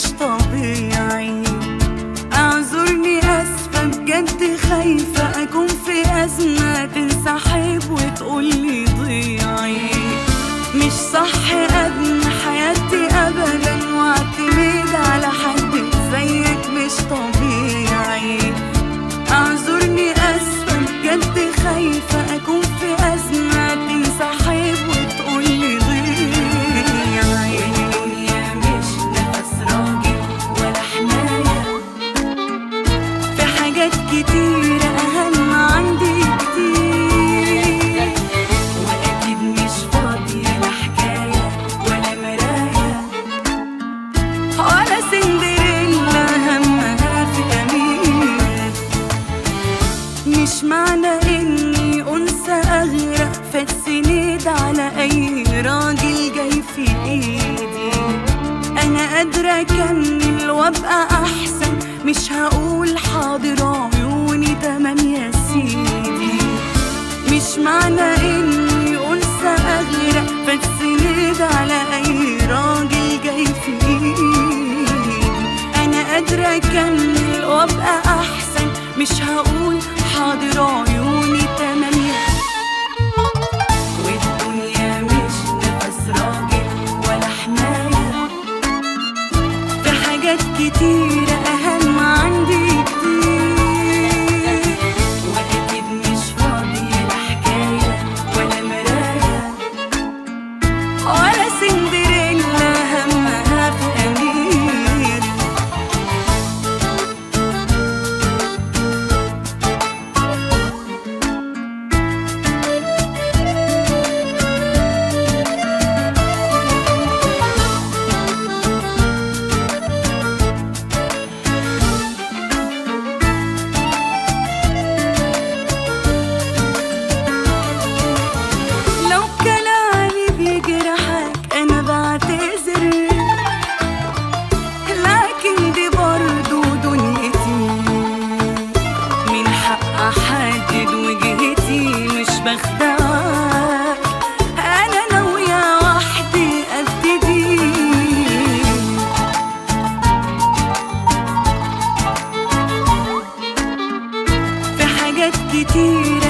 طبيعي. اعذرني اسفة بجد، خايفة اكون في ازمة تنسحب وتقولي ضيعي. مش صح ابني حياتي ابدا واعتمد على حد زيك، مش طبيعي. اعذرني اسفة بجد، خايفة اكون في ازمة تنسحب وتقولي ضيعي. الدنيا مش نفس راجل ولا حماية، في حاجات كتيرة اهم عندي كتير، واكيد مش فاضية لا حكاية ولا مراية ولا سندريلا همها في امير. مش معنى اني انثى اغرق فاتسند على اي راجل جاي في ايدي. انا قادرة اكمل وابقى احسن، مش هقول حاضر عيوني تمام يا سيدي. مش معنى اني انثى اغرق فاتسند على اي راجل جاي في ايدي. انا قادرة اكمل وابقى احسن، مش هقول حاضر عيوني تمام يا. والدنيا مش نفس راجل ولا حماية، في حاجات كتيرة اهم عندي كتير، واكيد مش فاضية لا حكاية ولا مراية ولا سندريلا همها في امير. لكن دي برضو دنيتي، من حق احدد وجهتي، مش بخدعك. انا ناوية وحدي ابتدي، في حاجات كتير